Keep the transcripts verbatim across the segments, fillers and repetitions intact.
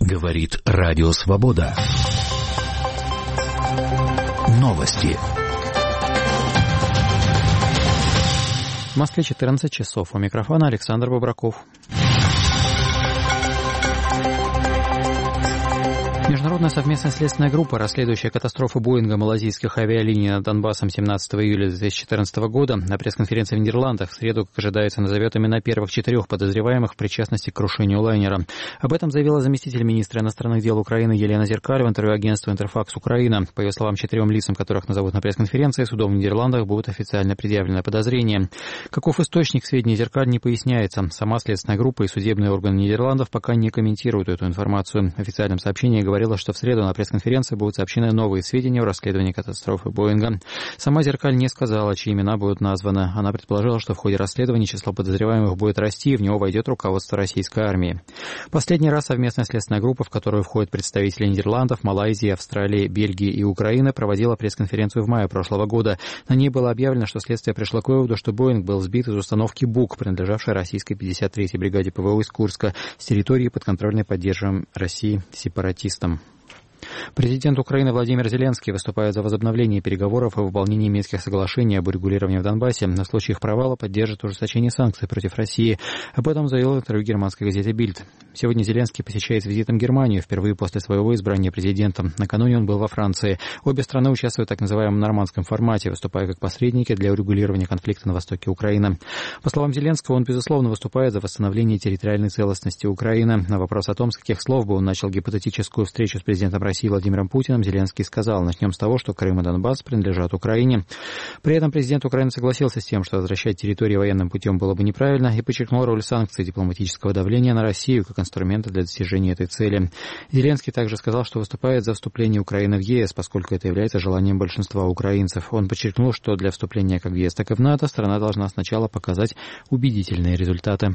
Говорит Радио Свобода. Новости. В Москве четырнадцать часов. У микрофона Александр Бобраков. Международная совместная следственная группа, расследующая катастрофу Боинга малазийских авиалиний над Донбассом семнадцатого июля две тысячи четырнадцатого года, на пресс-конференции в Нидерландах в среду, как ожидается, назовет имена первых четырех подозреваемых в причастности к крушению лайнера. Об этом заявила заместитель министра иностранных дел Украины Елена Зеркаль в интервью агентству «Интерфакс Украина». По ее словам, четырем лицам, которых назовут на пресс-конференции, судом в Нидерландах будут официально предъявлены подозрения. Каков источник сведений Зеркаль, не поясняется. Сама следственная группа и судебные органы Нидерландов пока не комментируют эту информацию. В официальном сообщении говорится, говорила, что в среду на пресс-конференции будут сообщены новые сведения о расследовании катастрофы Боинга. Сама Зеркаль не сказала, чьи имена будут названы. Она предположила, что в ходе расследования число подозреваемых будет расти, и в него войдет руководство российской армии. Последний раз совместная следственная группа, в которую входят представители Нидерландов, Малайзии, Австралии, Бельгии и Украины, проводила пресс-конференцию в мае прошлого года. На ней было объявлено, что следствие пришло к выводу, что Боинг был сбит из установки БУК, принадлежавшей российской пятьдесят третьей бригаде ПВО из Курска, с территории, подконтрольной поддерживаемой Россией сепаратистам. Президент Украины Владимир Зеленский выступает за возобновление переговоров о выполнении Минских соглашений об урегулировании в Донбассе. На случай их провала поддержит ужесточение санкций против России. Об этом заявил в интервью германской газете «Бильд». Сегодня Зеленский посещает с визитом Германию впервые после своего избрания президентом. Накануне он был во Франции. Обе страны участвуют в так называемом нормандском формате, выступая как посредники для урегулирования конфликта на востоке Украины. По словам Зеленского, он, безусловно, выступает за восстановление территориальной целостности Украины. На вопрос о том, с каких слов бы он начал гипотетическую встречу с президентом России Владимиром Путиным, Зеленский сказал: начнем с того, что Крым и Донбасс принадлежат Украине. При этом президент Украины согласился с тем, что возвращать территории военным путем было бы неправильно, и подчеркнул роль санкций и дипломатического давления на Россию как инструмента для достижения этой цели. Зеленский также сказал, что выступает за вступление Украины в ЕС, поскольку это является желанием большинства украинцев. Он подчеркнул, что для вступления как в ЕС, так и в НАТО страна должна сначала показать убедительные результаты.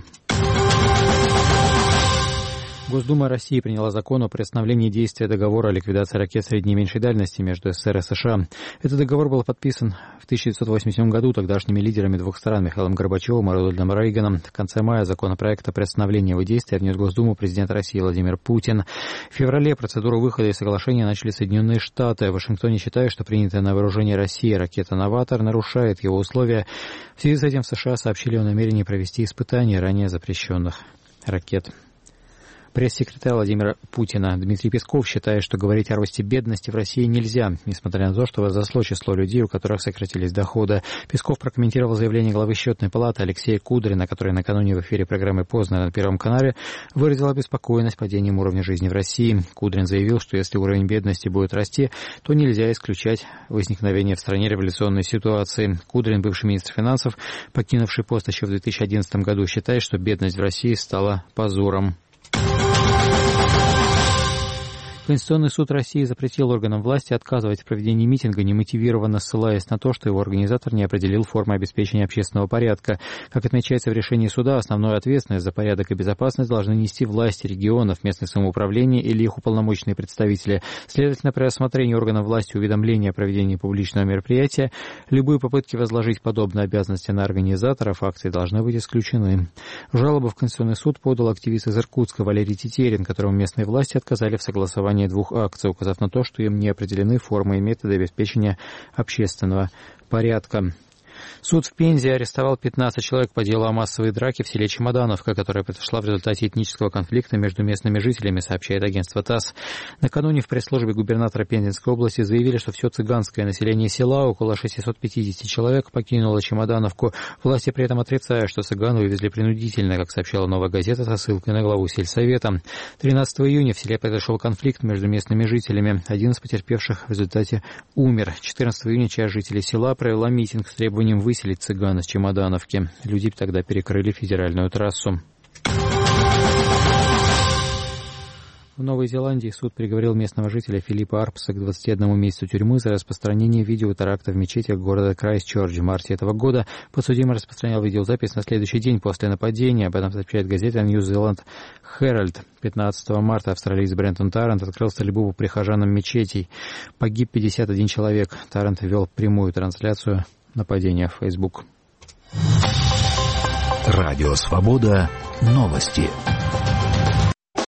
Госдума России приняла закон о приостановлении действия договора о ликвидации ракет средней и меньшей дальности между СССР и США. Этот договор был подписан в тысяча девятьсот восемьдесят седьмом году тогдашними лидерами двух стран Михаилом Горбачевым и Рональдом Рейганом. В конце мая законопроект о приостановлении его действия внес в Госдуму президент России Владимир Путин. В феврале процедуру выхода из соглашения начали Соединенные Штаты. В Вашингтоне считают, что принятая на вооружение России ракета «Новатор» нарушает его условия. В связи с этим в США сообщили о намерении провести испытания ранее запрещенных ракет. Пресс-секретарь Владимира Путина Дмитрий Песков считает, что говорить о росте бедности в России нельзя, несмотря на то, что возросло число людей, у которых сократились доходы. Песков прокомментировал заявление главы Счетной палаты Алексея Кудрина, который накануне в эфире программы «Поздно» на Первом канале выразил обеспокоенность падением уровня жизни в России. Кудрин заявил, что если уровень бедности будет расти, то нельзя исключать возникновение в стране революционной ситуации. Кудрин, бывший министр финансов, покинувший пост еще в две тысячи одиннадцатом году, считает, что бедность в России стала позором. Конституционный суд России запретил органам власти отказывать в проведении митинга, немотивированно ссылаясь на то, что его организатор не определил формы обеспечения общественного порядка. Как отмечается в решении суда, основную ответственность за порядок и безопасность должны нести власти регионов, местное самоуправление или их уполномоченные представители. Следовательно, при рассмотрении органов власти уведомления о проведении публичного мероприятия, любые попытки возложить подобные обязанности на организаторов акций должны быть исключены. Жалобу в Конституционный суд подал активист из Иркутска Валерий Тетерин, которому местные власти отказали в согласовании двух акций, указав на то, что им не определены формы и методы обеспечения общественного порядка. Суд в Пензе арестовал пятнадцать человек по делу о массовой драке в селе Чемодановка, которая произошла в результате этнического конфликта между местными жителями, сообщает агентство ТАСС. Накануне в пресс-службе губернатора Пензенской области заявили, что все цыганское население села, около шестьсот пятьдесят человек, покинуло Чемодановку. Власти при этом отрицают, что цыган вывезли принудительно, как сообщала «Новая газета» со ссылкой на главу сельсовета. тринадцатого июня в селе произошел конфликт между местными жителями. Один из потерпевших в результате умер. четырнадцатого июня часть жителей села провела митинг с требованием выселить цыган из Чемодановки. Люди тогда перекрыли федеральную трассу. В Новой Зеландии суд приговорил местного жителя Филиппа Арпса к двадцати одному месяцу тюрьмы за распространение видео теракта в мечетях города Крайстчерч. В марте этого года подсудимый распространял видеозапись на следующий день после нападения. Об этом сообщает газета New Zealand Herald. пятнадцатого марта австралиец Брентон Таррант открыл стрельбу по прихожанам мечетей. Погиб пятьдесят один человек. Таррант вел прямую трансляцию нападения в Facebook. Радио Свобода. Новости.